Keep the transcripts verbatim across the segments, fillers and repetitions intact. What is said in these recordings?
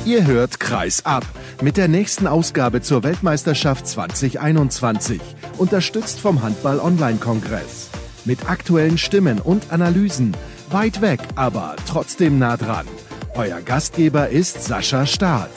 Ihr hört Kreis ab mit der nächsten Ausgabe zur Weltmeisterschaft zwanzig einundzwanzig, unterstützt vom Handball-Online-Kongress. Mit aktuellen Stimmen und Analysen, weit weg, aber trotzdem nah dran. Euer Gastgeber ist Sascha Staat.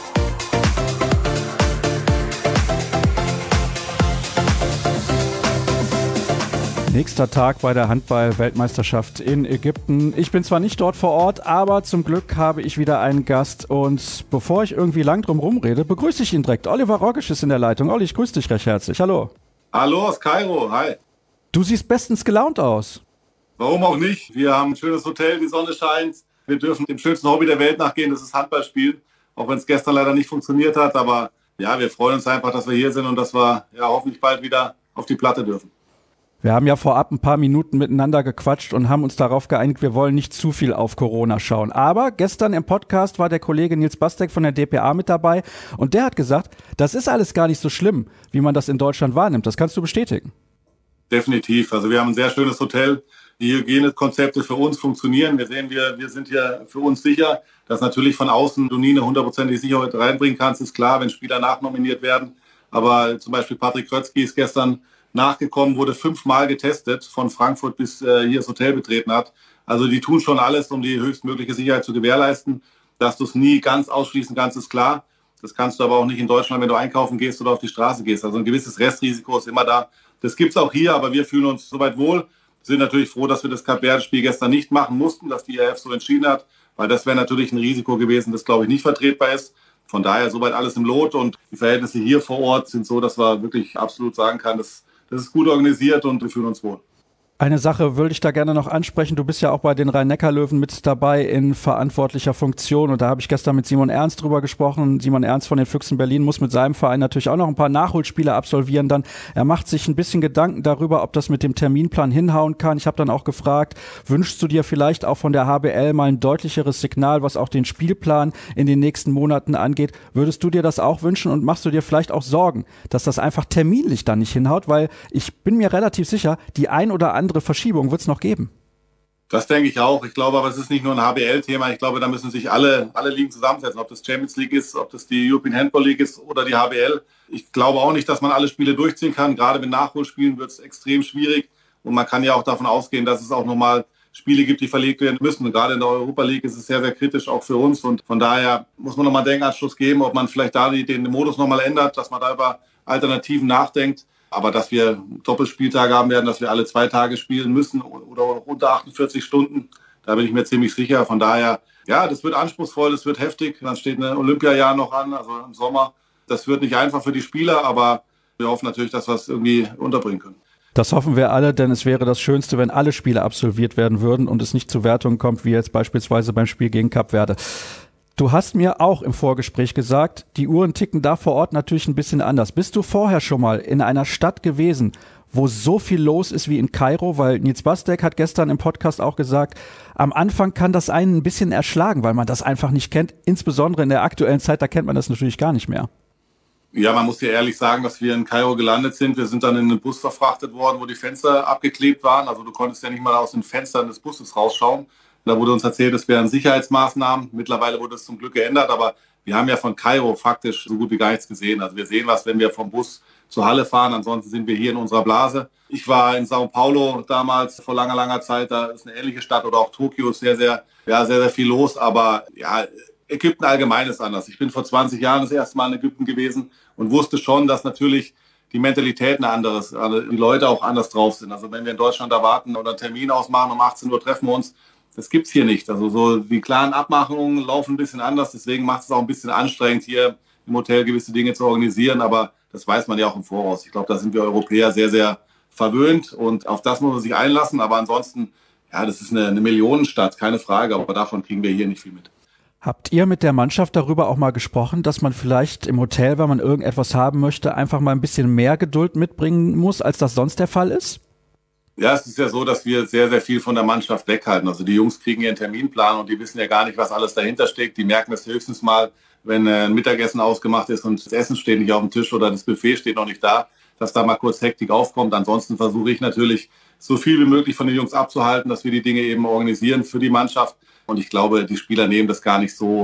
Nächster Tag bei der Handball-Weltmeisterschaft in Ägypten. Ich bin zwar nicht dort vor Ort, aber zum Glück habe ich wieder einen Gast. Und bevor ich irgendwie lang drum rumrede, begrüße ich ihn direkt. Oliver Rogisch ist in der Leitung. Olli, ich grüße dich recht herzlich. Hallo. Hallo aus Kairo. Hi. Du siehst bestens gelaunt aus. Warum auch nicht? Wir haben ein schönes Hotel, die Sonne scheint. Wir dürfen dem schönsten Hobby der Welt nachgehen, das ist Handball spielen. Auch wenn es gestern leider nicht funktioniert hat. Aber ja, wir freuen uns einfach, dass wir hier sind und dass wir ja hoffentlich bald wieder auf die Platte dürfen. Wir haben ja vorab ein paar Minuten miteinander gequatscht und haben uns darauf geeinigt, wir wollen nicht zu viel auf Corona schauen. Aber gestern im Podcast war der Kollege Nils Bastek von der D P A mit dabei und der hat gesagt, das ist alles gar nicht so schlimm, wie man das in Deutschland wahrnimmt. Das kannst du bestätigen. Definitiv. Also wir haben ein sehr schönes Hotel. Die Hygienekonzepte für uns funktionieren. Wir sehen, wir, wir sind hier für uns sicher, dass natürlich von außen du nie eine hundertprozentige Sicherheit reinbringen kannst. Ist klar, wenn Spieler nachnominiert werden. Aber zum Beispiel Patrick Krötzky ist gestern nachgekommen, wurde fünfmal getestet, von Frankfurt bis äh, hier das Hotel betreten hat. Also die tun schon alles, um die höchstmögliche Sicherheit zu gewährleisten. Dass du es nie ganz ausschließen kannst, ist klar. Das kannst du aber auch nicht in Deutschland, wenn du einkaufen gehst oder auf die Straße gehst. Also ein gewisses Restrisiko ist immer da. Das gibt es auch hier, aber wir fühlen uns soweit wohl. Wir sind natürlich froh, dass wir das Kap-Verde-Spiel gestern nicht machen mussten, dass die I A F so entschieden hat, weil das wäre natürlich ein Risiko gewesen, das, glaube ich, nicht vertretbar ist. Von daher soweit alles im Lot und die Verhältnisse hier vor Ort sind so, dass man wirklich absolut sagen kann, dass das ist gut organisiert und wir fühlen uns wohl. Eine Sache würde ich da gerne noch ansprechen. Du bist ja auch bei den Rhein-Neckar-Löwen mit dabei in verantwortlicher Funktion. Und da habe ich gestern mit Simon Ernst drüber gesprochen. Simon Ernst von den Füchsen Berlin muss mit seinem Verein natürlich auch noch ein paar Nachholspiele absolvieren. Dann er macht sich ein bisschen Gedanken darüber, ob das mit dem Terminplan hinhauen kann. Ich habe dann auch gefragt, wünschst du dir vielleicht auch von der H B L mal ein deutlicheres Signal, was auch den Spielplan in den nächsten Monaten angeht? Würdest du dir das auch wünschen und machst du dir vielleicht auch Sorgen, dass das einfach terminlich dann nicht hinhaut? Weil ich bin mir relativ sicher, die ein oder andere Verschiebung wird es noch geben. Das denke ich auch. Ich glaube aber, es ist nicht nur ein H B L-Thema. Ich glaube, da müssen sich alle, alle Ligen zusammensetzen. Ob das Champions League ist, ob das die European Handball League ist oder die H B L. Ich glaube auch nicht, dass man alle Spiele durchziehen kann. Gerade mit Nachholspielen wird es extrem schwierig. Und man kann ja auch davon ausgehen, dass es auch nochmal Spiele gibt, die verlegt werden müssen. Und gerade in der Europa League ist es sehr, sehr kritisch auch für uns. Und von daher muss man nochmal einen Denkanstoß geben, ob man vielleicht da den Modus nochmal ändert, dass man da über Alternativen nachdenkt. Aber dass wir Doppelspieltage haben werden, dass wir alle zwei Tage spielen müssen oder unter achtundvierzig Stunden, da bin ich mir ziemlich sicher. Von daher, ja, das wird anspruchsvoll, das wird heftig. Dann steht ein Olympiajahr noch an, also im Sommer. Das wird nicht einfach für die Spieler, aber wir hoffen natürlich, dass wir es irgendwie unterbringen können. Das hoffen wir alle, denn es wäre das Schönste, wenn alle Spiele absolviert werden würden und es nicht zu Wertungen kommt, wie jetzt beispielsweise beim Spiel gegen Kap-Verde. Du hast mir auch im Vorgespräch gesagt, die Uhren ticken da vor Ort natürlich ein bisschen anders. Bist du vorher schon mal in einer Stadt gewesen, wo so viel los ist wie in Kairo? Weil Nils Bastek hat gestern im Podcast auch gesagt, am Anfang kann das einen ein bisschen erschlagen, weil man das einfach nicht kennt. Insbesondere in der aktuellen Zeit, da kennt man das natürlich gar nicht mehr. Ja, man muss ja ehrlich sagen, dass wir in Kairo gelandet sind. Wir sind dann in einen Bus verfrachtet worden, wo die Fenster abgeklebt waren. Also du konntest ja nicht mal aus den Fenstern des Busses rausschauen. Da wurde uns erzählt, es wären Sicherheitsmaßnahmen. Mittlerweile wurde es zum Glück geändert, aber wir haben ja von Kairo faktisch so gut wie gar nichts gesehen. Also wir sehen was, wenn wir vom Bus zur Halle fahren. Ansonsten sind wir hier in unserer Blase. Ich war in Sao Paulo damals vor langer, langer Zeit. Da ist eine ähnliche Stadt oder auch Tokio ist sehr, sehr, ja, sehr, sehr viel los. Aber ja, Ägypten allgemein ist anders. Ich bin vor zwanzig Jahren das erste Mal in Ägypten gewesen und wusste schon, dass natürlich die Mentalität eine andere ist, also die Leute auch anders drauf sind. Also wenn wir in Deutschland erwarten oder einen Termin ausmachen, um achtzehn Uhr treffen wir uns, das gibt's hier nicht. Also so die klaren Abmachungen laufen ein bisschen anders. Deswegen macht es auch ein bisschen anstrengend, hier im Hotel gewisse Dinge zu organisieren. Aber das weiß man ja auch im Voraus. Ich glaube, da sind wir Europäer sehr, sehr verwöhnt. Und auf das muss man sich einlassen. Aber ansonsten, ja, das ist eine, eine Millionenstadt, keine Frage. Aber davon kriegen wir hier nicht viel mit. Habt ihr mit der Mannschaft darüber auch mal gesprochen, dass man vielleicht im Hotel, wenn man irgendetwas haben möchte, einfach mal ein bisschen mehr Geduld mitbringen muss, als das sonst der Fall ist? Ja, es ist ja so, dass wir sehr, sehr viel von der Mannschaft weghalten. Also die Jungs kriegen ihren Terminplan und die wissen ja gar nicht, was alles dahinter steckt. Die merken es höchstens mal, wenn ein Mittagessen ausgemacht ist und das Essen steht nicht auf dem Tisch oder das Buffet steht noch nicht da, dass da mal kurz Hektik aufkommt. Ansonsten versuche ich natürlich, so viel wie möglich von den Jungs abzuhalten, dass wir die Dinge eben organisieren für die Mannschaft. Und ich glaube, die Spieler nehmen das gar nicht so,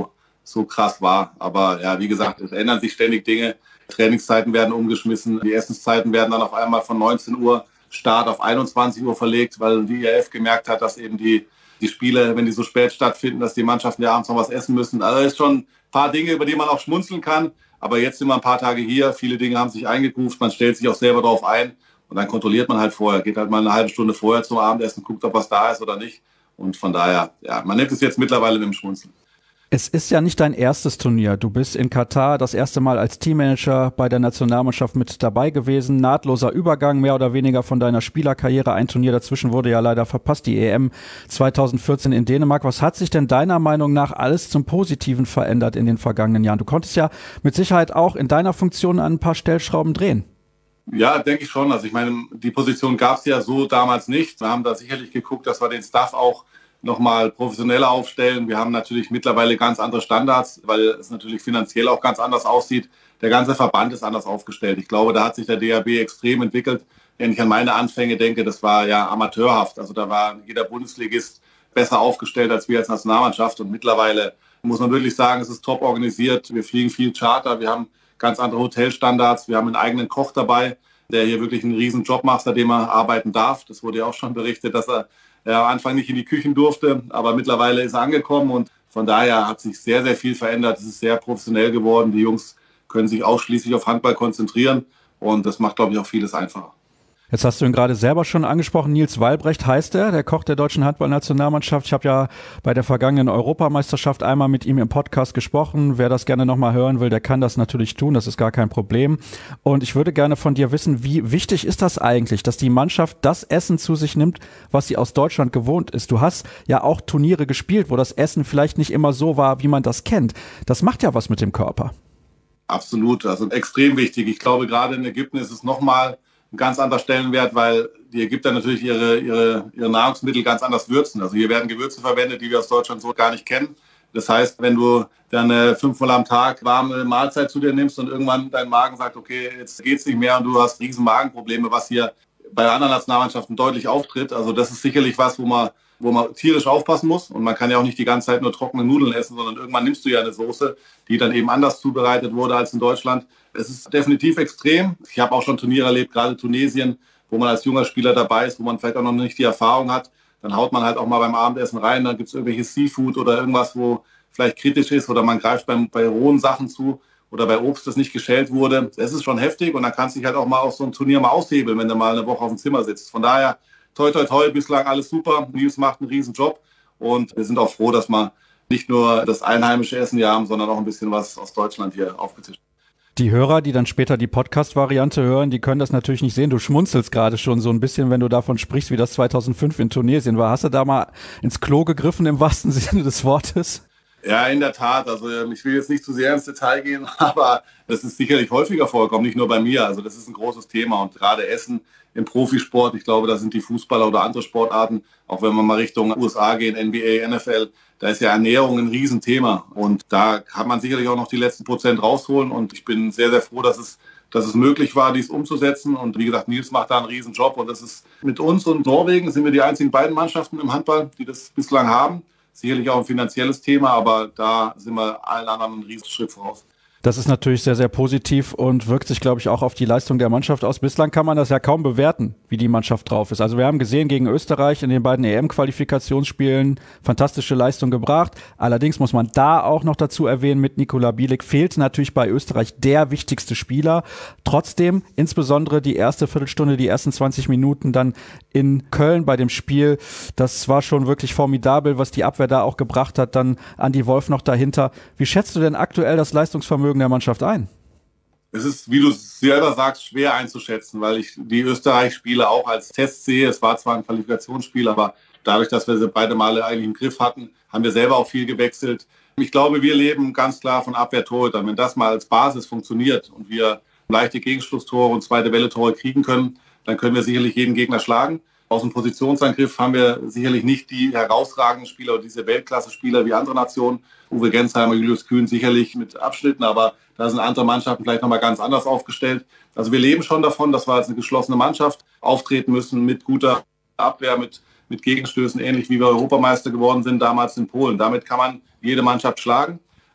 so krass war. Aber ja, wie gesagt, es ändern sich ständig Dinge. Trainingszeiten werden umgeschmissen. Die Essenszeiten werden dann auf einmal von neunzehn Uhr Start auf einundzwanzig Uhr verlegt, weil die I A F gemerkt hat, dass eben die, die Spiele, wenn die so spät stattfinden, dass die Mannschaften ja abends noch was essen müssen. Also es ist schon ein paar Dinge, über die man auch schmunzeln kann. Aber jetzt sind wir ein paar Tage hier. Viele Dinge haben sich eingegruft. Man stellt sich auch selber darauf ein. Und dann kontrolliert man halt vorher. Geht halt mal eine halbe Stunde vorher zum Abendessen, guckt, ob was da ist oder nicht. Und von daher, ja, man nimmt es jetzt mittlerweile mit dem Schmunzeln. Es ist ja nicht dein erstes Turnier. Du bist in Katar das erste Mal als Teammanager bei der Nationalmannschaft mit dabei gewesen. Nahtloser Übergang, mehr oder weniger von deiner Spielerkarriere. Ein Turnier dazwischen wurde ja leider verpasst, die E M zweitausendvierzehn in Dänemark. Was hat sich denn deiner Meinung nach alles zum Positiven verändert in den vergangenen Jahren? Du konntest ja mit Sicherheit auch in deiner Funktion an ein paar Stellschrauben drehen. Ja, denke ich schon. Also ich meine, die Position gab es ja so damals nicht. Wir haben da sicherlich geguckt, dass wir den Staff auch nochmal professioneller aufstellen. Wir haben natürlich mittlerweile ganz andere Standards, weil es natürlich finanziell auch ganz anders aussieht. Der ganze Verband ist anders aufgestellt. Ich glaube, da hat sich der D H B extrem entwickelt. Wenn ich an meine Anfänge denke, das war ja amateurhaft. Also da war jeder Bundesligist besser aufgestellt als wir als Nationalmannschaft. Und mittlerweile muss man wirklich sagen, es ist top organisiert. Wir fliegen viel Charter. Wir haben ganz andere Hotelstandards. Wir haben einen eigenen Koch dabei, der hier wirklich einen riesen Job macht, seitdem er arbeiten darf. Das wurde ja auch schon berichtet, dass er ja, am Anfang nicht in die Küchen durfte, aber mittlerweile ist er angekommen und von daher hat sich sehr, sehr viel verändert. Es ist sehr professionell geworden. Die Jungs können sich ausschließlich auf Handball konzentrieren und das macht, glaube ich, auch vieles einfacher. Jetzt hast du ihn gerade selber schon angesprochen. Nils Wallbrecht heißt er, der Koch der deutschen Handballnationalmannschaft. Ich habe ja bei der vergangenen Europameisterschaft einmal mit ihm im Podcast gesprochen. Wer das gerne nochmal hören will, der kann das natürlich tun. Das ist gar kein Problem. Und ich würde gerne von dir wissen, wie wichtig ist das eigentlich, dass die Mannschaft das Essen zu sich nimmt, was sie aus Deutschland gewohnt ist? Du hast ja auch Turniere gespielt, wo das Essen vielleicht nicht immer so war, wie man das kennt. Das macht ja was mit dem Körper. Absolut, also extrem wichtig. Ich glaube, gerade in Ägypten ist es nochmal ein ganz anderer Stellenwert, weil die Ägypter natürlich ihre, ihre, ihre Nahrungsmittel ganz anders würzen. Also hier werden Gewürze verwendet, die wir aus Deutschland so gar nicht kennen. Das heißt, wenn du dann äh, fünfmal am Tag warme Mahlzeit zu dir nimmst und irgendwann dein Magen sagt, okay, jetzt geht's nicht mehr und du hast riesen Magenprobleme, was hier bei anderen Nationalmannschaften deutlich auftritt. Also das ist sicherlich was, wo man, wo man tierisch aufpassen muss. Und man kann ja auch nicht die ganze Zeit nur trockene Nudeln essen, sondern irgendwann nimmst du ja eine Soße, die dann eben anders zubereitet wurde als in Deutschland. Es ist definitiv extrem. Ich habe auch schon Turniere erlebt, gerade Tunesien, wo man als junger Spieler dabei ist, wo man vielleicht auch noch nicht die Erfahrung hat. Dann haut man halt auch mal beim Abendessen rein, dann gibt es irgendwelches Seafood oder irgendwas, wo vielleicht kritisch ist oder man greift beim, bei rohen Sachen zu oder bei Obst, das nicht geschält wurde. Es ist schon heftig und dann kannst du dich halt auch mal auf so ein Turnier mal aushebeln, wenn du mal eine Woche auf dem Zimmer sitzt. Von daher, toi, toi, toi, bislang alles super. Nils macht einen riesen Job und wir sind auch froh, dass wir nicht nur das einheimische Essen hier haben, sondern auch ein bisschen was aus Deutschland hier aufgetischt. Die Hörer, die dann später die Podcast-Variante hören, die können das natürlich nicht sehen. Du schmunzelst gerade schon so ein bisschen, wenn du davon sprichst, wie das zweitausendfünf in Tunesien war. Hast du da mal ins Klo gegriffen im wahrsten Sinne des Wortes? Ja, in der Tat. Also ich will jetzt nicht zu sehr ins Detail gehen, aber das ist sicherlich häufiger vorgekommen, nicht nur bei mir. Also das ist ein großes Thema und gerade Essen im Profisport, ich glaube, da sind die Fußballer oder andere Sportarten, auch wenn wir mal Richtung U S A gehen, N B A, N F L, da ist ja Ernährung ein Riesenthema und da kann man sicherlich auch noch die letzten Prozent rausholen und ich bin sehr, sehr froh, dass es, dass es möglich war, dies umzusetzen und wie gesagt, Nils macht da einen Riesenjob und das ist mit uns und Norwegen sind wir die einzigen beiden Mannschaften im Handball, die das bislang haben. Sicherlich auch ein finanzielles Thema, aber da sind wir allen anderen einen Riesenschritt voraus. Das ist natürlich sehr, sehr positiv und wirkt sich, glaube ich, auch auf die Leistung der Mannschaft aus. Bislang kann man das ja kaum bewerten, wie die Mannschaft drauf ist. Also wir haben gesehen gegen Österreich in den beiden E M-Qualifikationsspielen fantastische Leistung gebracht. Allerdings muss man da auch noch dazu erwähnen, mit Nikola Bielik fehlt natürlich bei Österreich der wichtigste Spieler. Trotzdem, insbesondere die erste Viertelstunde, die ersten zwanzig Minuten dann in Köln bei dem Spiel, das war schon wirklich formidabel, was die Abwehr da auch gebracht hat. Dann Andi Wolf noch dahinter. Wie schätzt du denn aktuell das Leistungsvermögen der Mannschaft ein? Es ist, wie du selber sagst, schwer einzuschätzen, weil ich die Österreich-Spiele auch als Test sehe. Es war zwar ein Qualifikationsspiel, aber dadurch, dass wir sie beide Male eigentlich im Griff hatten, haben wir selber auch viel gewechselt. Ich glaube, wir leben ganz klar von Abwehr-Torhütern. Wenn das mal als Basis funktioniert und wir leichte Gegenschlusstore und zweite Welle-Tore kriegen können, dann können wir sicherlich jeden Gegner schlagen. Aus dem Positionsangriff haben wir sicherlich nicht die herausragenden Spieler oder diese Weltklasse-Spieler wie andere Nationen. Uwe Gensheimer, Julius Kühn sicherlich mit Abschnitten, aber da sind andere Mannschaften vielleicht nochmal ganz anders aufgestellt. Also wir leben schon davon, dass wir als eine geschlossene Mannschaft auftreten müssen mit guter Abwehr, mit, mit Gegenstößen, ähnlich wie wir Europameister geworden sind damals in Polen. Damit kann man jede Mannschaft schlagen.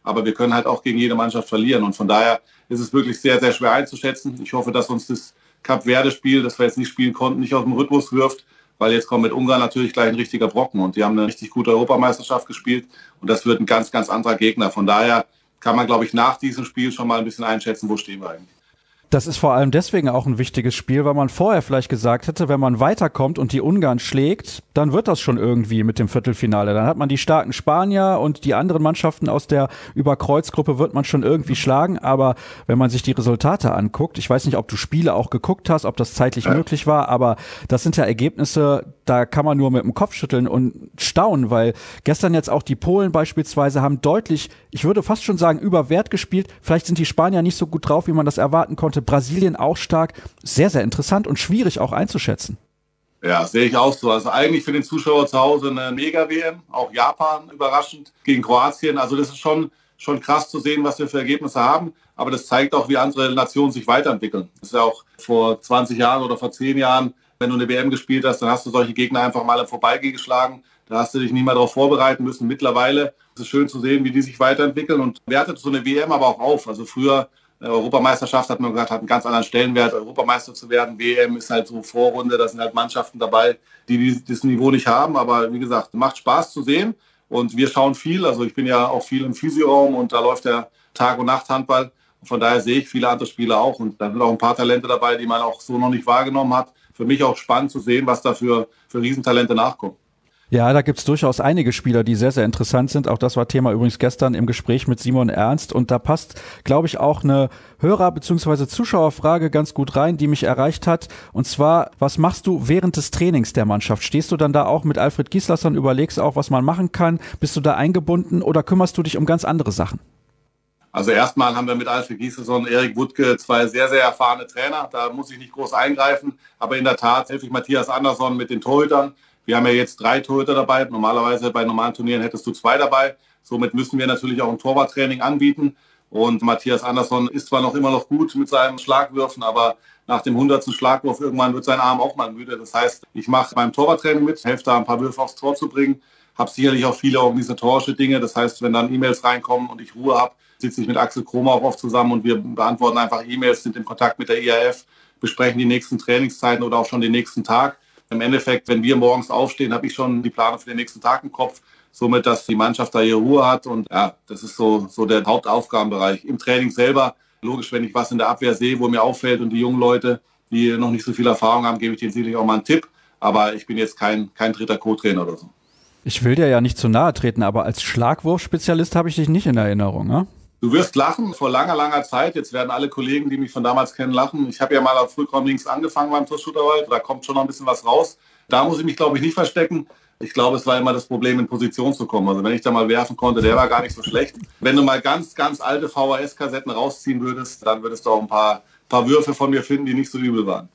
aber wir können halt auch gegen jede Mannschaft verlieren. Und von daher ist es wirklich sehr, sehr schwer einzuschätzen. Ich hoffe, dass uns das Kap Verde-Spiel, das wir jetzt nicht spielen konnten, nicht aus dem Rhythmus wirft, weil jetzt kommt mit Ungarn natürlich gleich ein richtiger Brocken und die haben eine richtig gute Europameisterschaft gespielt und das wird ein ganz, ganz anderer Gegner. Von daher kann man, glaube ich, nach diesem Spiel schon mal ein bisschen einschätzen, wo stehen wir eigentlich. Das ist vor allem deswegen auch ein wichtiges Spiel, weil man vorher vielleicht gesagt hätte, wenn man weiterkommt und die Ungarn schlägt, dann wird das schon irgendwie mit dem Viertelfinale. Dann hat man die starken Spanier und die anderen Mannschaften aus der Überkreuzgruppe wird man schon irgendwie schlagen. Aber wenn man sich die Resultate anguckt, ich weiß nicht, ob du Spiele auch geguckt hast, ob das zeitlich ja. möglich war, aber das sind ja Ergebnisse, da kann man nur mit dem Kopf schütteln und staunen, weil gestern jetzt auch die Polen beispielsweise haben deutlich, ich würde fast schon sagen, über Wert gespielt. Vielleicht sind die Spanier nicht so gut drauf, wie man das erwarten konnte. Brasilien auch stark. Sehr, sehr interessant und schwierig auch einzuschätzen. Ja, sehe ich auch so. Also eigentlich für den Zuschauer zu Hause eine Mega-W M. Auch Japan überraschend gegen Kroatien. Also das ist schon, schon krass zu sehen, was wir für Ergebnisse haben. Aber das zeigt auch, wie andere Nationen sich weiterentwickeln. Das ist ja auch vor zwanzig Jahren oder vor zehn Jahren, wenn du eine W M gespielt hast, dann hast du solche Gegner einfach mal im Vorbeigehen geschlagen. Da hast du dich nicht mehr darauf vorbereiten müssen. Mittlerweile ist es schön zu sehen, wie die sich weiterentwickeln und wertet so eine W M aber auch auf. Also früher Europameisterschaft, hat man gesagt, hat einen ganz anderen Stellenwert, Europameister zu werden. W M ist halt so Vorrunde, da sind halt Mannschaften dabei, die dieses Niveau nicht haben. Aber wie gesagt, macht Spaß zu sehen und wir schauen viel. Also ich bin ja auch viel im Physioraum und da läuft der Tag- und Nacht-Handball. Von daher sehe ich viele andere Spieler auch und da sind auch ein paar Talente dabei, die man auch so noch nicht wahrgenommen hat. Für mich auch spannend zu sehen, was da für, für Riesentalente nachkommen. Ja, da gibt's durchaus einige Spieler, die sehr, sehr interessant sind. Auch das war Thema übrigens gestern im Gespräch mit Simon Ernst. Und da passt, glaube ich, auch eine Hörer- bzw. Zuschauerfrage ganz gut rein, die mich erreicht hat. Und zwar, was machst du während des Trainings der Mannschaft? Stehst du dann da auch mit Alfred Gislason, überlegst auch, was man machen kann? Bist du da eingebunden oder kümmerst du dich um ganz andere Sachen? Also erstmal haben wir mit Alfred Gislason und Erik Wuttke zwei sehr, sehr erfahrene Trainer. Da muss ich nicht groß eingreifen. Aber in der Tat helfe ich Matthias Andersson mit den Torhütern. Wir haben ja jetzt drei Torhüter dabei. Normalerweise bei normalen Turnieren hättest du zwei dabei. Somit müssen wir natürlich auch ein Torwarttraining anbieten. Und Matthias Andersson ist zwar noch immer noch gut mit seinen Schlagwürfen, aber nach dem hundertsten Schlagwurf irgendwann wird sein Arm auch mal müde. Das heißt, ich mache beim Torwarttraining mit, helfe da ein paar Würfe aufs Tor zu bringen. Habe sicherlich auch viele organisatorische Dinge. Das heißt, wenn dann E-Mails reinkommen und ich Ruhe habe, sitze ich mit Axel Kromer auch oft zusammen und wir beantworten einfach E-Mails, sind in Kontakt mit der I A F, besprechen die nächsten Trainingszeiten oder auch schon den nächsten Tag. Im Endeffekt, wenn wir morgens aufstehen, habe ich schon die Planung für den nächsten Tag im Kopf, somit, dass die Mannschaft da ihre Ruhe hat. Und ja, das ist so, so der Hauptaufgabenbereich. Im Training selber, logisch, wenn ich was in der Abwehr sehe, wo mir auffällt und die jungen Leute, die noch nicht so viel Erfahrung haben, gebe ich denen sicherlich auch mal einen Tipp. Aber ich bin jetzt kein, kein dritter Co-Trainer oder so. Ich will dir ja nicht zu nahe treten, aber als Schlagwurfspezialist habe ich dich nicht in Erinnerung, ne? Du wirst lachen, vor langer, langer Zeit, jetzt werden alle Kollegen, die mich von damals kennen, lachen. Ich habe ja mal auf Frühkorn links angefangen beim Torshooterwald, da kommt schon noch ein bisschen was raus. Da muss ich mich, glaube ich, nicht verstecken. Ich glaube, es war immer das Problem, in Position zu kommen. Also wenn ich da mal werfen konnte, der war gar nicht so schlecht. Wenn du mal ganz, ganz alte V H S-Kassetten rausziehen würdest, dann würdest du auch ein paar, paar Würfe von mir finden, die nicht so übel waren.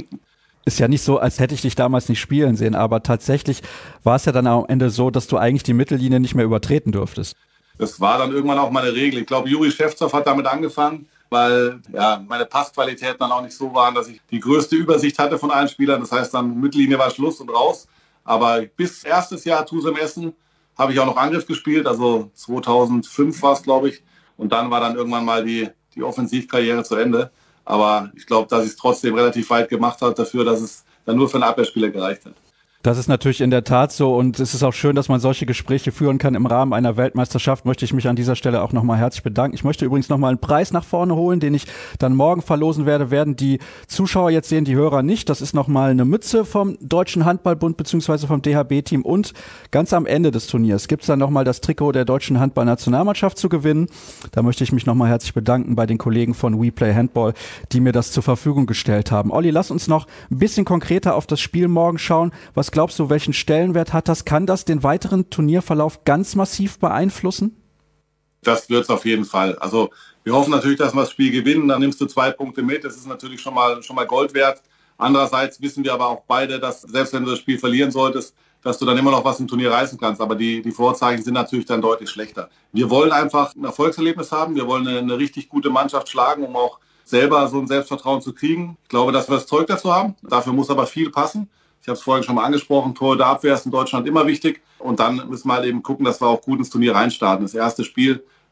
Ist ja nicht so, als hätte ich dich damals nicht spielen sehen, aber tatsächlich war es ja dann am Ende so, dass du eigentlich die Mittellinie nicht mehr übertreten dürftest. Das war dann irgendwann auch mal eine Regel. Ich glaube, Juri Schewtsov hat damit angefangen, weil ja, meine Passqualitäten dann auch nicht so waren, dass ich die größte Übersicht hatte von allen Spielern. Das heißt, dann Mittellinie war Schluss und raus. Aber bis erstes Jahr Tusem Essen habe ich auch noch Angriff gespielt. Also zweitausendfünf war es, glaube ich. Und dann war dann irgendwann mal die, die Offensivkarriere zu Ende. Aber ich glaube, dass ich es trotzdem relativ weit gemacht habe dafür, dass es dann nur für einen Abwehrspieler gereicht hat. Das ist natürlich in der Tat so und es ist auch schön, dass man solche Gespräche führen kann im Rahmen einer Weltmeisterschaft. Möchte ich mich an dieser Stelle auch nochmal herzlich bedanken. Ich möchte übrigens nochmal einen Preis nach vorne holen, den ich dann morgen verlosen werde, werden die Zuschauer jetzt sehen, die Hörer nicht. Das ist nochmal eine Mütze vom Deutschen Handballbund bzw. vom D H B-Team und ganz am Ende des Turniers gibt es dann nochmal das Trikot der deutschen Handballnationalmannschaft zu gewinnen. Da möchte ich mich nochmal herzlich bedanken bei den Kollegen von WePlay Handball, die mir das zur Verfügung gestellt haben. Olli, lass uns noch ein bisschen konkreter auf das Spiel morgen schauen. Was glaubst du, welchen Stellenwert hat das? Kann das den weiteren Turnierverlauf ganz massiv beeinflussen? Das wird es auf jeden Fall. Also wir hoffen natürlich, dass wir das Spiel gewinnen. Dann nimmst du zwei Punkte mit. Das ist natürlich schon mal, schon mal Gold wert. Andererseits wissen wir aber auch beide, dass selbst wenn du das Spiel verlieren solltest, dass du dann immer noch was im Turnier reißen kannst. Aber die, die Vorzeichen sind natürlich dann deutlich schlechter. Wir wollen einfach ein Erfolgserlebnis haben. Wir wollen eine, eine richtig gute Mannschaft schlagen, um auch selber so ein Selbstvertrauen zu kriegen. Ich glaube, dass wir das Zeug dazu haben. Dafür muss aber viel passen. Ich habe es vorhin schon mal angesprochen, Tor der Abwehr ist in Deutschland immer wichtig. Und dann müssen wir halt eben gucken, dass wir auch gut ins Turnier reinstarten. Das erste Spiel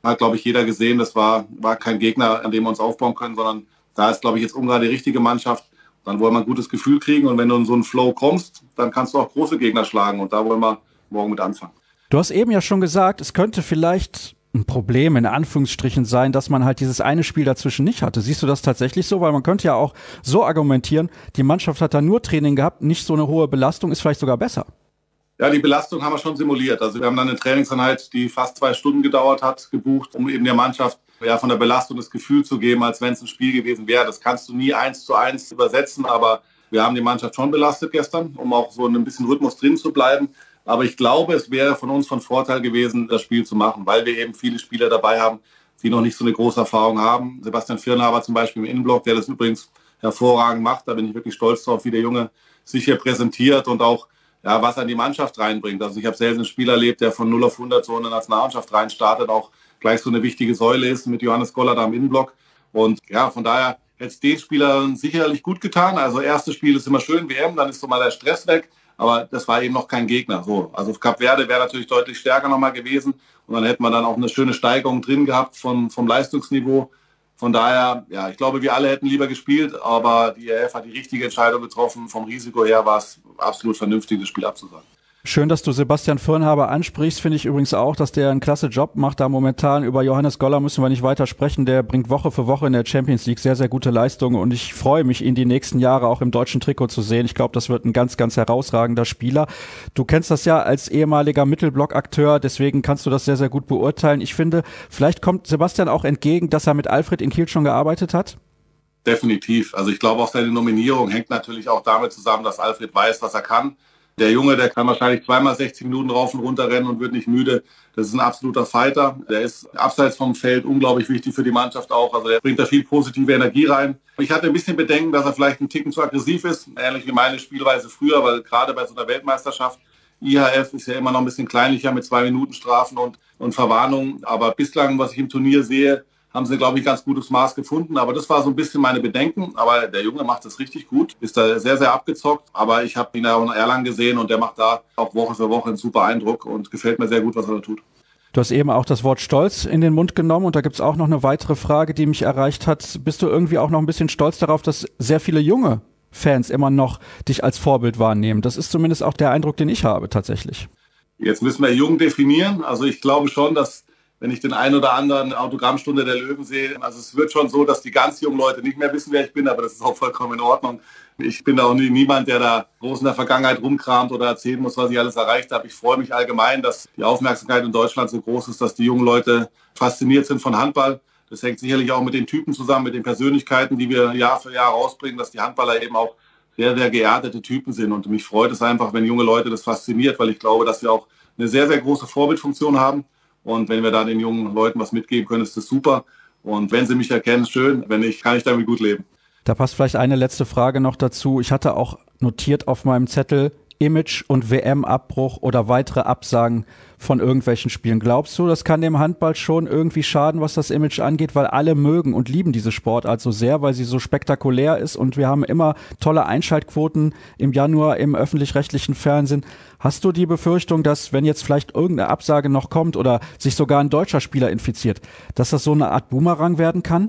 hat, glaube ich, jeder gesehen, das war, war kein Gegner, an dem wir uns aufbauen können, sondern da ist, glaube ich, jetzt Ungarn die richtige Mannschaft. Dann wollen wir ein gutes Gefühl kriegen und wenn du in so einen Flow kommst, dann kannst du auch große Gegner schlagen und da wollen wir morgen mit anfangen. Du hast eben ja schon gesagt, es könnte vielleicht ein Problem in Anführungsstrichen sein, dass man halt dieses eine Spiel dazwischen nicht hatte. Siehst du das tatsächlich so? Weil man könnte ja auch so argumentieren, die Mannschaft hat da nur Training gehabt, nicht so eine hohe Belastung, ist vielleicht sogar besser. Ja, die Belastung haben wir schon simuliert. Also wir haben dann eine Trainingseinheit, die fast zwei Stunden gedauert hat, gebucht, um eben der Mannschaft ja, von der Belastung das Gefühl zu geben, als wenn es ein Spiel gewesen wäre. Das kannst du nie eins zu eins übersetzen, aber wir haben die Mannschaft schon belastet gestern, um auch so ein bisschen Rhythmus drin zu bleiben. Aber ich glaube, es wäre von uns von Vorteil gewesen, das Spiel zu machen, weil wir eben viele Spieler dabei haben, die noch nicht so eine große Erfahrung haben. Sebastian Firnhaber zum Beispiel im Innenblock, der das übrigens hervorragend macht. Da bin ich wirklich stolz drauf, wie der Junge sich hier präsentiert und auch ja, was er in die Mannschaft reinbringt. Also ich habe selten einen Spieler erlebt, der von null auf hundert so in eine Nationalmannschaft reinstartet, auch gleich so eine wichtige Säule ist mit Johannes Goller da im Innenblock. Und ja, von daher hätte es den Spielern sicherlich gut getan. Also erstes Spiel ist immer schön, W M, dann ist so mal der Stress weg. Aber das war eben noch kein Gegner. So, also Kap Verde wäre natürlich deutlich stärker nochmal gewesen. Und dann hätten wir dann auch eine schöne Steigerung drin gehabt vom, vom Leistungsniveau. Von daher, ja, ich glaube, wir alle hätten lieber gespielt. Aber die E L F hat die richtige Entscheidung getroffen. Vom Risiko her war es absolut vernünftig, das Spiel abzusagen. Schön, dass du Sebastian Firnhaber ansprichst, finde ich übrigens auch, dass der einen klasse Job macht. Da momentan über Johannes Goller müssen wir nicht weiter sprechen. Der bringt Woche für Woche in der Champions League sehr, sehr gute Leistungen und ich freue mich, ihn die nächsten Jahre auch im deutschen Trikot zu sehen. Ich glaube, das wird ein ganz, ganz herausragender Spieler. Du kennst das ja als ehemaliger Mittelblock-Akteur, deswegen kannst du das sehr, sehr gut beurteilen. Ich finde, vielleicht kommt Sebastian auch entgegen, dass er mit Alfred in Kiel schon gearbeitet hat. Definitiv. Also ich glaube, auch seine Nominierung hängt natürlich auch damit zusammen, dass Alfred weiß, was er kann. Der Junge, der kann wahrscheinlich zweimal sechzig Minuten rauf und runter rennen und wird nicht müde. Das ist ein absoluter Fighter. Der ist abseits vom Feld unglaublich wichtig für die Mannschaft auch. Also der bringt da viel positive Energie rein. Ich hatte ein bisschen Bedenken, dass er vielleicht ein Ticken zu aggressiv ist. Ähnlich wie meine Spielweise früher, weil gerade bei so einer Weltmeisterschaft, I H F ist ja immer noch ein bisschen kleinlicher mit zwei Minuten Strafen und, und Verwarnungen. Aber bislang, was ich im Turnier sehe, haben sie, glaube ich, ganz gutes Maß gefunden. Aber das war so ein bisschen meine Bedenken. Aber der Junge macht das richtig gut, ist da sehr, sehr abgezockt. Aber ich habe ihn ja auch in Erlangen gesehen und der macht da auch Woche für Woche einen super Eindruck und gefällt mir sehr gut, was er da tut. Du hast eben auch das Wort Stolz in den Mund genommen und da gibt es auch noch eine weitere Frage, die mich erreicht hat. Bist du irgendwie auch noch ein bisschen stolz darauf, dass sehr viele junge Fans immer noch dich als Vorbild wahrnehmen? Das ist zumindest auch der Eindruck, den ich habe tatsächlich. Jetzt müssen wir jung definieren. Also ich glaube schon, dass wenn ich den einen oder anderen Autogrammstunde der Löwen sehe, also es wird schon so, dass die ganz jungen Leute nicht mehr wissen, wer ich bin, aber das ist auch vollkommen in Ordnung. Ich bin da auch nie, niemand, der da groß in der Vergangenheit rumkramt oder erzählen muss, was ich alles erreicht habe. Ich freue mich allgemein, dass die Aufmerksamkeit in Deutschland so groß ist, dass die jungen Leute fasziniert sind von Handball. Das hängt sicherlich auch mit den Typen zusammen, mit den Persönlichkeiten, die wir Jahr für Jahr rausbringen, dass die Handballer eben auch sehr, sehr geerdete Typen sind. Und mich freut es einfach, wenn junge Leute das fasziniert, weil ich glaube, dass wir auch eine sehr, sehr große Vorbildfunktion haben. Und wenn wir da den jungen Leuten was mitgeben können, ist das super. Und wenn sie mich erkennen, schön. Wenn nicht, kann ich damit gut leben. Da passt vielleicht eine letzte Frage noch dazu. Ich hatte auch notiert auf meinem Zettel Image- und W M-Abbruch oder weitere Absagen von irgendwelchen Spielen. Glaubst du, das kann dem Handball schon irgendwie schaden, was das Image angeht? Weil alle mögen und lieben diese Sportart so sehr, weil sie so spektakulär ist und wir haben immer tolle Einschaltquoten im Januar im öffentlich-rechtlichen Fernsehen. Hast du die Befürchtung, dass wenn jetzt vielleicht irgendeine Absage noch kommt oder sich sogar ein deutscher Spieler infiziert, dass das so eine Art Boomerang werden kann?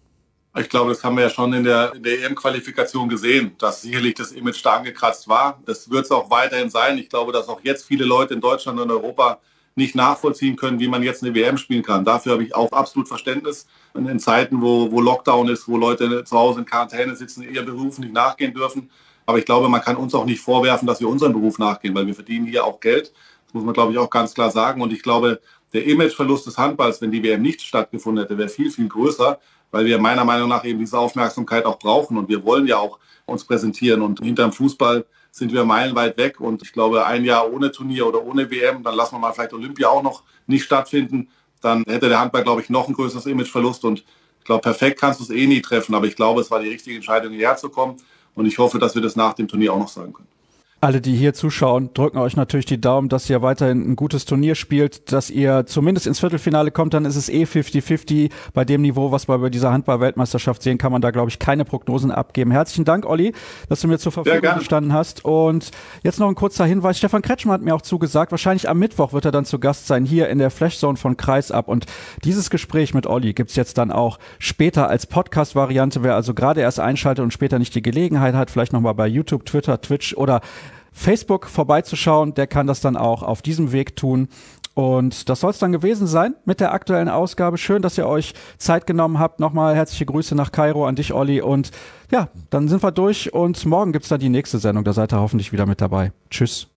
Ich glaube, das haben wir ja schon in der, in der E M-Qualifikation gesehen, dass sicherlich das Image da angekratzt war. Das wird es auch weiterhin sein. Ich glaube, dass auch jetzt viele Leute in Deutschland und Europa nicht nachvollziehen können, wie man jetzt eine W M spielen kann. Dafür habe ich auch absolut Verständnis. Und in Zeiten, wo, wo Lockdown ist, wo Leute zu Hause in Quarantäne sitzen, ihrem Beruf nicht nachgehen dürfen. Aber ich glaube, man kann uns auch nicht vorwerfen, dass wir unserem Beruf nachgehen, weil wir verdienen hier auch Geld. Das muss man, glaube ich, auch ganz klar sagen. Und ich glaube, der Imageverlust des Handballs, wenn die W M nicht stattgefunden hätte, wäre viel, viel größer, weil wir meiner Meinung nach eben diese Aufmerksamkeit auch brauchen. Und wir wollen ja auch uns präsentieren. Und hinterm Fußball sind wir meilenweit weg. Und ich glaube, ein Jahr ohne Turnier oder ohne W M, dann lassen wir mal vielleicht Olympia auch noch nicht stattfinden. Dann hätte der Handball, glaube ich, noch ein größeres Imageverlust. Und ich glaube, perfekt kannst du es eh nie treffen. Aber ich glaube, es war die richtige Entscheidung, hierher zu kommen. Und ich hoffe, dass wir das nach dem Turnier auch noch sagen können. Alle, die hier zuschauen, drücken euch natürlich die Daumen, dass ihr weiterhin ein gutes Turnier spielt, dass ihr zumindest ins Viertelfinale kommt, dann ist es eh fifty fifty. Bei dem Niveau, was wir bei dieser Handball-Weltmeisterschaft sehen, kann man da, glaube ich, keine Prognosen abgeben. Herzlichen Dank, Olli, dass du mir zur Verfügung gestanden hast. Und jetzt noch ein kurzer Hinweis. Stefan Kretschmann hat mir auch zugesagt, wahrscheinlich am Mittwoch wird er dann zu Gast sein, hier in der Flashzone von Kreisab. Und dieses Gespräch mit Olli gibt's jetzt dann auch später als Podcast-Variante. Wer also gerade erst einschaltet und später nicht die Gelegenheit hat, vielleicht nochmal bei YouTube, Twitter, Twitch oder Facebook vorbeizuschauen, der kann das dann auch auf diesem Weg tun. Und das soll es dann gewesen sein mit der aktuellen Ausgabe. Schön, dass ihr euch Zeit genommen habt. Nochmal herzliche Grüße nach Kairo an dich, Olli. Und ja, dann sind wir durch und morgen gibt's dann die nächste Sendung. Da seid ihr hoffentlich wieder mit dabei. Tschüss.